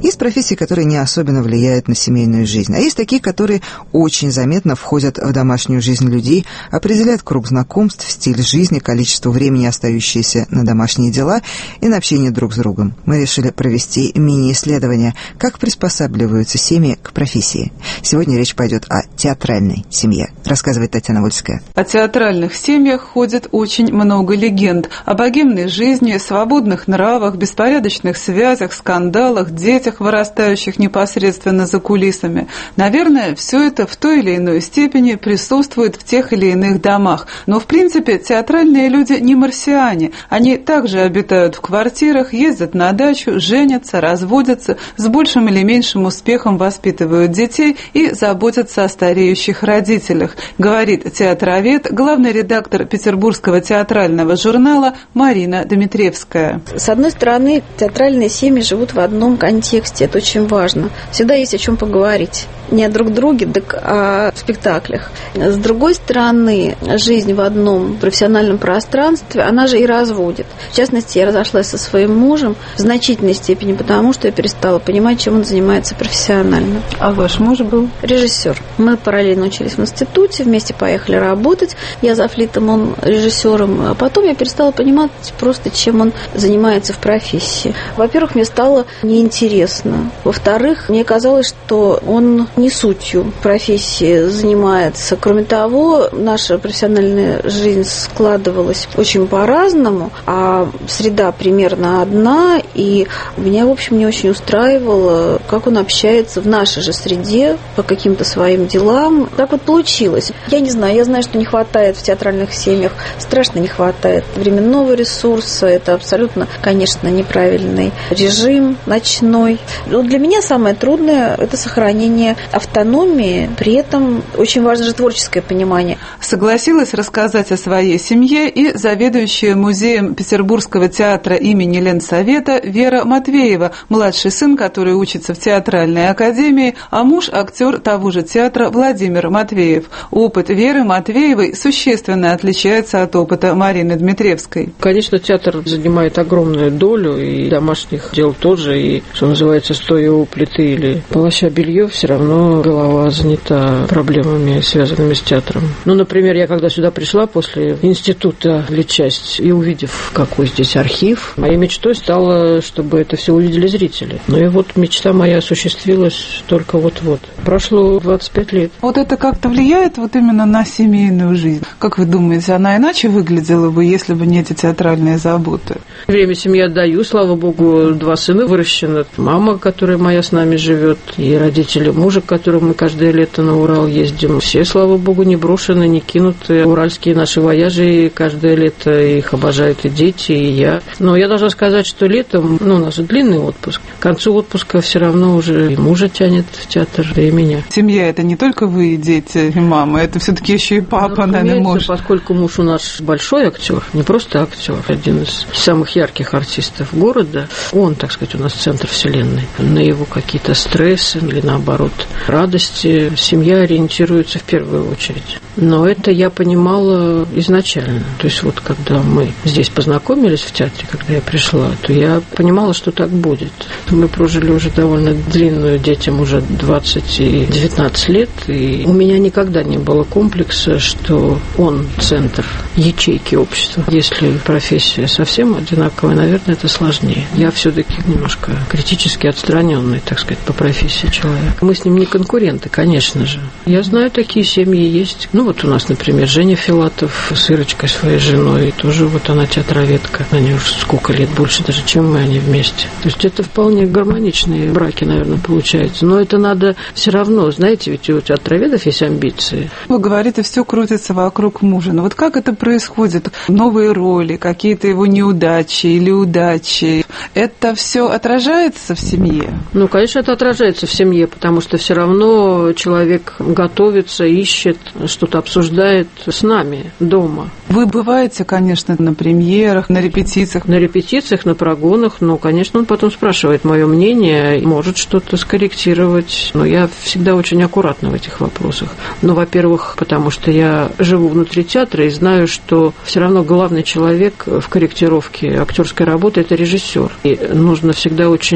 Есть профессии, которые не особенно влияют на семейную жизнь, а есть такие, которые очень заметно входят в домашнюю жизнь людей, определяют круг знакомств, стиль жизни, количество времени, остающееся на домашние дела и на общение друг с другом. Мы решили провести мини-исследование, как приспосабливаются семьи к профессии. Сегодня речь пойдет о театральной семье, рассказывает Татьяна Вольская. О театральных семьях ходит очень много легенд. О богемной жизни, свободных нравах, беспорядочных связях, скандалах, детях, вырастающих непосредственно за кулисами. Наверное, все это в той или иной степени присутствует в тех или иных домах. Но, в принципе, театральные люди не марсиане. Они также обитают в квартирах, ездят на дачу, женятся, разводятся, с большим или меньшим успехом воспитывают детей и заботятся о стареющих родителях, говорит театровед, главный редактор Петербургского театрального журнала Марина Дмитриевская. С одной стороны, театральные семьи живут в одном контексте, это очень важно. Всегда есть о чем поговорить. Не о друг друге, так о спектаклях. С другой стороны, жизнь в одном профессиональном пространстве, она же и разводит. В частности, я разошлась со своим мужем в значительной степени, потому что я перестала понимать, чем он занимается профессионально. А ваш муж был? Режиссер. Мы параллельно учились в институте, вместе поехали работать. Я завлитым, он режиссером. А потом я перестала понимать просто, чем он занимается в профессии. Во-первых, мне стало неинтересно. Во-вторых, мне казалось, что он не сутью профессии занимается. Кроме того, наша профессиональная жизнь складывалась очень по-разному, а среда примерно одна, и меня, в общем, не очень устраивало, как он общается в нашей же среде по каким-то своим делам. Так вот получилось. Я не знаю, я знаю, что не хватает в театральных семьях, страшно не хватает временного ресурса, это абсолютно, конечно, неправильный режим ночной. Но для меня самое трудное – это сохранение автономии, при этом очень важно же творческое понимание. Согласилась рассказать о своей семье и заведующая музеем Петербургского театра имени Ленсовета Вера Матвеева, младший сын, который учится в театральной академии, а муж – актер того же театра Владимир Матвеев. Опыт Веры Матвеевой существенно отличается от опыта Марины Дмитриевской. Конечно, театр занимает огромную долю, и домашних дел тоже, и, что называется, стоя у плиты или полоща белье, все равно голова занята проблемами, связанными с театром. Ну, например, я когда сюда пришла после института «Литчасть» и увидев, какой здесь архив, моей мечтой стало, чтобы это все увидели зрители. Ну и вот мечта моя осуществилась только вот-вот. Прошло 25 лет. Вот это как-то влияет вот именно на семейную жизнь? Как вы думаете, она иначе выглядела бы, если бы не эти театральные заботы? Время семье отдаю, слава богу, 2 сына выращены. Мама, которая моя с нами живет, и родители мужа, к которым мы каждое лето на Урал ездим. Все, слава богу, не брошены, не кинуты. Уральские наши вояжи, каждое лето их обожают и дети, и я. Но я должна сказать, что летом, у нас же длинный отпуск. К концу отпуска все равно уже и мужа тянет в театр, и меня. Семья – это не только вы и дети, и мама, это все-таки еще и папа, наверное, муж. Поскольку муж у нас большой актер, не просто актер, один из самых ярких артистов города, он, так сказать, у нас центр вселенной. На его какие-то стрессы или, наоборот, радости семья ориентируется в первую очередь. Но это я понимала изначально. То есть вот когда мы здесь познакомились в театре, когда я пришла, то я понимала, что так будет. Мы прожили уже довольно длинную, детям уже 20 и 19 лет, и у меня никогда не было комплекса, что он центр ячейки общества. Если профессия совсем одинаковая, наверное, это сложнее. Я все-таки немножко критически отстраненный, так сказать, по профессии человек. Мы с ним не конкуренты, конечно же. Я знаю, такие семьи есть. Вот у нас, например, Женя Филатов с Ирочкой, своей женой, тоже вот она театроведка. Они уже сколько лет, больше даже, чем мы, они вместе. То есть это вполне гармоничные браки, наверное, получаются. Но это надо все равно, знаете, ведь у театроведов есть амбиции. Вы говорите, все крутится вокруг мужа. Но вот как это происходит? Новые роли, какие-то его неудачи или удачи. Это все отражается в семье? Конечно, это отражается в семье, потому что все равно человек готовится, ищет, что-то обсуждает с нами дома. Вы бываете, конечно, на премьерах, на репетициях? На репетициях, на прогонах, конечно, он потом спрашивает мое мнение, может что-то скорректировать. Но я всегда очень аккуратна в этих вопросах. Во-первых, потому что я живу внутри театра и знаю, что все равно главный человек в корректировке актерской работы – это режиссер. И нужно всегда очень дозировать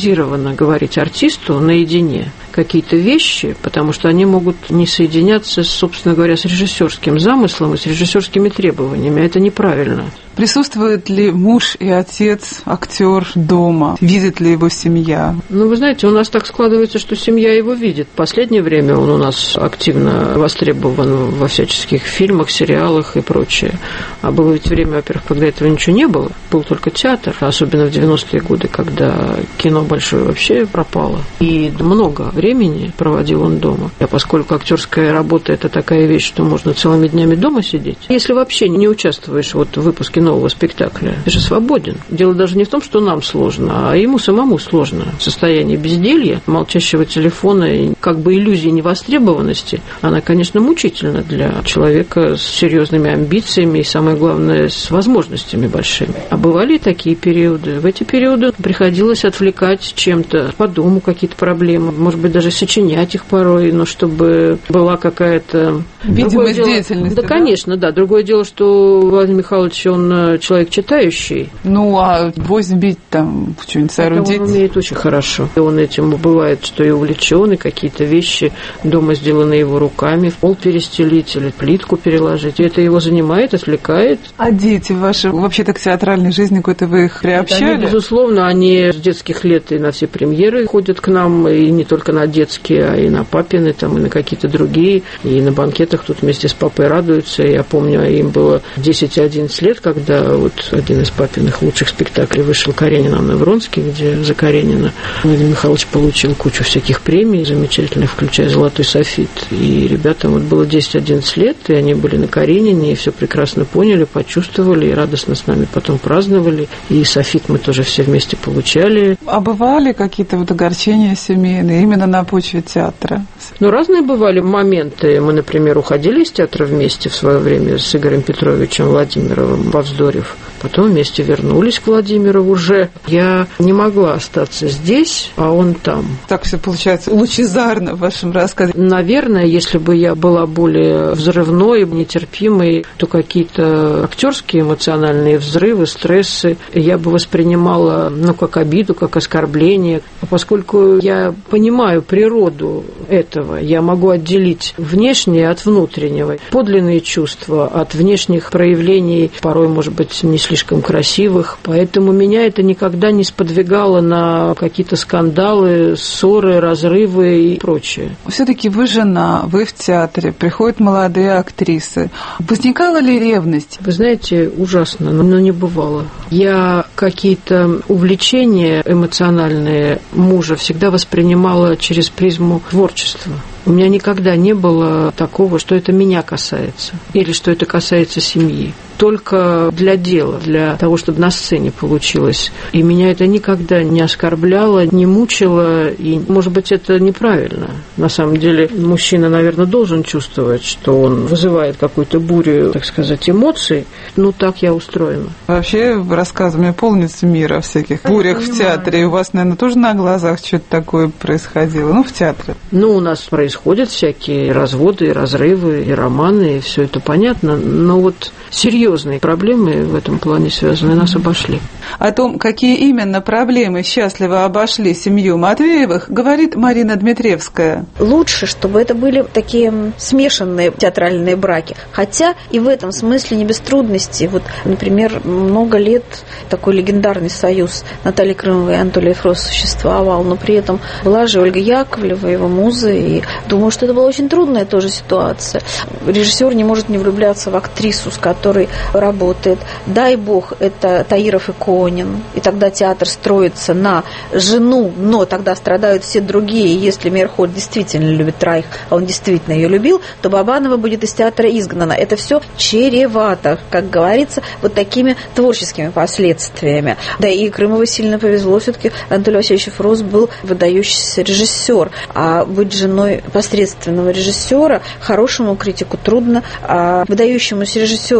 дозированно говорить артисту наедине какие-то вещи, потому что они могут не соединяться, собственно говоря, с режиссерским замыслом и с режиссерскими требованиями. Это неправильно. Присутствует ли муж и отец, актер дома? Видит ли его семья? Ну, вы знаете, у нас так складывается, что семья его видит. В последнее время он у нас активно востребован во всяческих фильмах, сериалах и прочее. А было ведь время, во-первых, когда этого ничего не было. Был только театр, особенно в 90-е годы, когда кино большое вообще пропало. И много времени проводил он дома. А поскольку актерская работа – это такая вещь, что можно целыми днями дома сидеть, если вообще не участвуешь вот в выпуске нового спектакля, ты же свободен. Дело даже не в том, что нам сложно, а ему самому сложно. Состояние безделья, молчащего телефона и как бы иллюзии невостребованности, она, конечно, мучительна для человека с серьезными амбициями и, самое главное, с возможностями большими. А бывали и такие периоды. В эти периоды приходилось отвлекать чем-то по дому какие-то проблемы, может быть, даже сочинять их порой, но чтобы была какая-то... Видимость деятельности. Да, конечно, да. Другое дело, что Владимир Михайлович, он человек читающий. Ну, а гвоздь бить там, что-нибудь соорудить? Он умеет очень хорошо. И он этим бывает, что и увлечен, и какие-то вещи дома сделаны его руками, пол перестелить или плитку переложить. И это его занимает, отвлекает. А дети ваши, вообще-то к театральной жизни какой-то вы их приобщали? Они, безусловно, они с детских лет и на все премьеры ходят к нам, и не только на детские, а и на папины, там, и на какие-то другие. И на банкетах тут вместе с папой радуются. Я помню, им было 10 и 11 лет, когда вот один из папиных лучших спектаклей вышел «Каренина на Вронске», где за Каренина Владимир Михайлович получил кучу всяких премий замечательных, включая «Золотой софит». И ребятам вот было 10-11 лет, и они были на Каренине, и все прекрасно поняли, почувствовали, и радостно с нами потом праздновали. И софит мы тоже все вместе получали. А бывали какие-то вот огорчения семейные именно на почве театра? Ну, разные бывали моменты. Мы, например, уходили из театра вместе в свое время с Игорем Петровичем Владимировым, повздорив. Потом вместе вернулись к Владимиру уже. Я не могла остаться здесь, а он там. Так все получается лучезарно в вашем рассказе. Наверное, если бы я была более взрывной, нетерпимой, то какие-то актерские эмоциональные взрывы, стрессы я бы воспринимала, как обиду, как оскорбление. А поскольку я понимаю природу этого, я могу отделить внешнее от внутреннего, подлинные чувства от внешних проявлений, порой, может быть, не слишком красивых. Поэтому меня это никогда не сподвигало на какие-то скандалы, ссоры, разрывы и прочее. Все-таки вы жена, вы в театре, приходят молодые актрисы. Возникала ли ревность? Вы знаете, ужасно, но не бывало. Я какие-то увлечения эмоциональные мужа всегда воспринимала через призму творчества. У меня никогда не было такого, что это меня касается или что это касается семьи. Только для дела, для того, чтобы на сцене получилось. И меня это никогда не оскорбляло, не мучило. И, может быть, это неправильно. На самом деле, мужчина, наверное, должен чувствовать, что он вызывает какую-то бурю, так сказать, эмоций. Ну, так я устроена. Вообще, рассказами полнится мир о всяких бурях в театре. И у вас, наверное, тоже на глазах что-то такое происходило? В театре. У нас происходят всякие разводы, и разрывы, и романы, и все это понятно. Но вот серьезные проблемы в этом плане связаны, нас обошли. О том, какие именно проблемы счастливо обошли семью Матвеевых, говорит Марина Дмитриевская. Лучше, чтобы это были такие смешанные театральные браки. Хотя и в этом смысле не без трудностей. Вот, например, много лет такой легендарный союз Натальи Крымовой и Анатолия Ефросова существовал, но при этом была же Ольга Яковлева, его муза, и думаю, что это была очень трудная тоже ситуация. Режиссер не может не влюбляться в актрису, с которой работает. Дай бог, это Таиров и Конин. И тогда театр строится на жену, но тогда страдают все другие. Если Мейерхольд действительно любит Райх, а он действительно ее любил, то Бабанова будет из театра изгнана. Это все чревато, как говорится, вот такими творческими последствиями. Да и Крымовой сильно повезло. Все-таки Анатолий Васильевич Ефрос был выдающийся режиссер. А быть женой посредственного режиссера хорошему критику трудно, а выдающемуся режиссеру иметь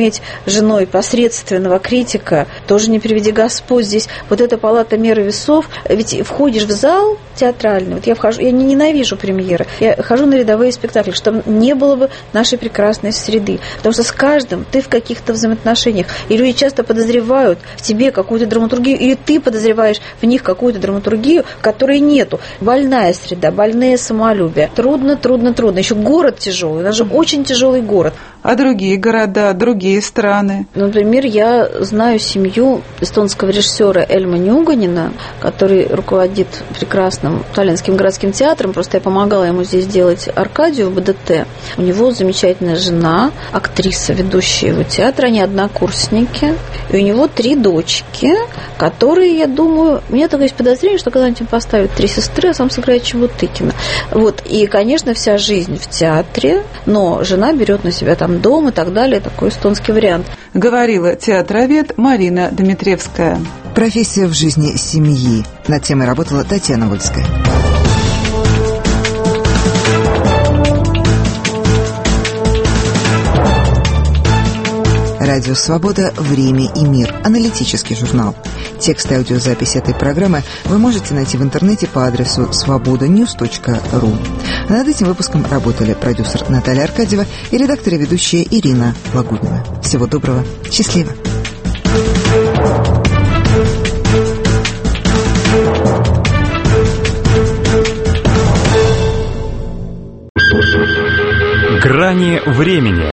иметь женой посредственного критика, тоже не приведи Господь. Здесь вот эта палата меры весов, ведь входишь в зал театральный, вот я не ненавижу премьеры, я хожу на рядовые спектакли, чтобы не было бы нашей прекрасной среды, потому что с каждым ты в каких-то взаимоотношениях, и люди часто подозревают в тебе какую-то драматургию, или ты подозреваешь в них какую-то драматургию, которой нету. Больная среда, больное самолюбие. Трудно. Еще город тяжелый, у нас же очень тяжелый город. А другие города, другие страны? Например, я знаю семью эстонского режиссера Эльма Нюганина, который руководит прекрасным Таллинским городским театром. Просто я помогала ему здесь делать Аркадию в БДТ. У него замечательная жена, актриса, ведущая его театра. Они однокурсники. И у него 3 дочки, которые, я думаю, у меня такое есть подозрение, что когда-нибудь им поставят 3 сестры, а сам сыграет Чебутыкина. Вот. И, конечно, вся жизнь в театре, но жена берет на себя там дом и так далее, такой эстонский вариант. Говорила театровед Марина Дмитриевская. Профессия в жизни семьи. Над темой работала Татьяна Вольская. Радио «Свобода. Время и мир». Аналитический журнал. Текст и аудиозапись этой программы вы можете найти в интернете по адресу svobodanews.ru. Над этим выпуском работали продюсер Наталья Аркадьева и редактор и ведущая Ирина Лагунина. Всего доброго. Счастливо. Грани времени.